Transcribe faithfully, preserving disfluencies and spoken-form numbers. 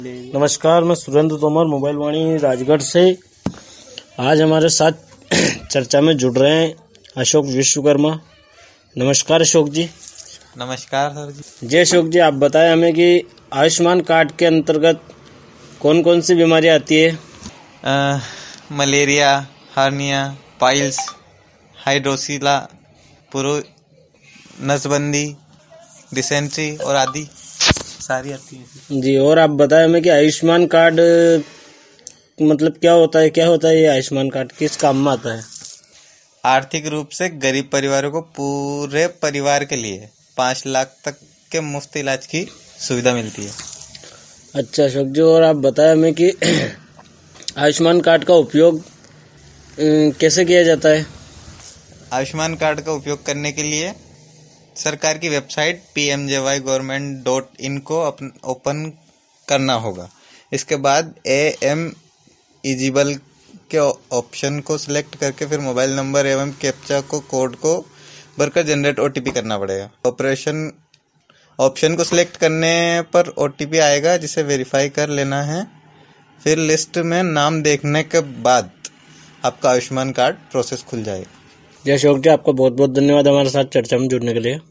नमस्कार, मैं सुरेंद्र तोमर मोबाइल वाणी राजगढ़ से। आज हमारे साथ चर्चा में जुड़ रहे हैं अशोक विश्वकर्मा। नमस्कार अशोक जी। नमस्कार सर जी। जी अशोक जी, आप बताएं हमें कि आयुष्मान कार्ड के अंतर्गत कौन कौन सी बीमारियां आती है? आ, मलेरिया, हार्निया, पाइल्स, हाइड्रोसीला, पुरो, नसबंदी, डिसेंट्री और आदि सारी आती है जी। और आप बताएं हमें कि आयुष्मान कार्ड मतलब क्या होता है क्या होता है ये आयुष्मान कार्ड किस काम में आता है? आर्थिक रूप से गरीब परिवारों को पूरे परिवार के लिए पाँच लाख तक के मुफ्त इलाज की सुविधा मिलती है। अच्छा अशोक जी, और आप बताएं हमें कि आयुष्मान कार्ड का उपयोग अ, कैसे किया जाता है? आयुष्मान कार्ड का उपयोग करने के लिए सरकार की website P M J Y government dot in को ओपन करना होगा। इसके बाद ए एम इजिबल के ऑप्शन को सिलेक्ट करके फिर मोबाइल नंबर एवं कैप्चा को कोड को भरकर जनरेट ओ टी पी करना पड़ेगा। ऑपरेशन ऑप्शन को सिलेक्ट करने पर ओ टी पी आएगा जिसे वेरीफाई कर लेना है। फिर लिस्ट में नाम देखने के बाद आपका आयुष्मान कार्ड प्रोसेस खुल जाएगा। जय अशोक जी, आपका बहुत बहुत धन्यवाद हमारे साथ चर्चा में जुड़ने के लिए।